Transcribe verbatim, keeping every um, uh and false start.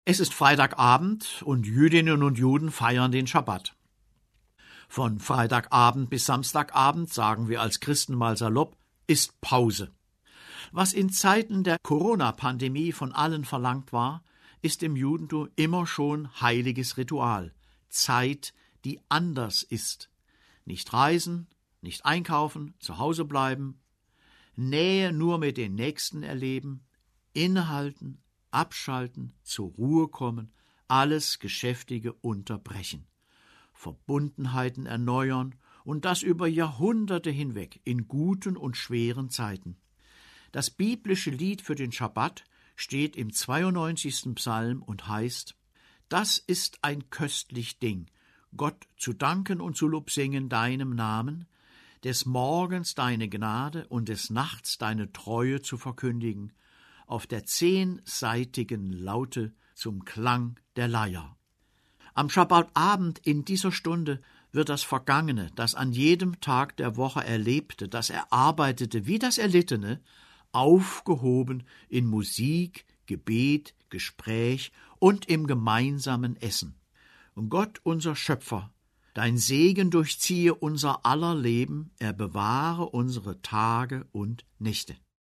Es ist Freitagabend und Jüdinnen und Juden feiern den Schabbat. Von Freitagabend bis Samstagabend, sagen wir als Christen mal salopp, ist Pause. Was in Zeiten der Corona-Pandemie von allen verlangt war, ist im Judentum immer schon heiliges Ritual. Zeit, die anders ist. Nicht reisen, nicht einkaufen, zu Hause bleiben, Nähe nur mit den Nächsten erleben, innehalten, abschalten, zur Ruhe kommen, alles Geschäftige unterbrechen, Verbundenheiten erneuern und das über Jahrhunderte hinweg in guten und schweren Zeiten. Das biblische Lied für den Schabbat steht im zweiundneunzigsten Psalm und heißt: Das ist ein köstlich Ding, Gott zu danken und zu lobsingen deinem Namen, des Morgens deine Gnade und des Nachts deine Treue zu verkündigen, auf der zehnseitigen Laute zum Klang der Leier. Am Schabbatabend in dieser Stunde wird das Vergangene, das an jedem Tag der Woche Erlebte, das Erarbeitete wie das Erlittene, aufgehoben in Musik, Gebet, Gespräch und im gemeinsamen Essen. Und Gott, unser Schöpfer, dein Segen durchziehe unser aller Leben, er bewahre unsere Tage und Nächte.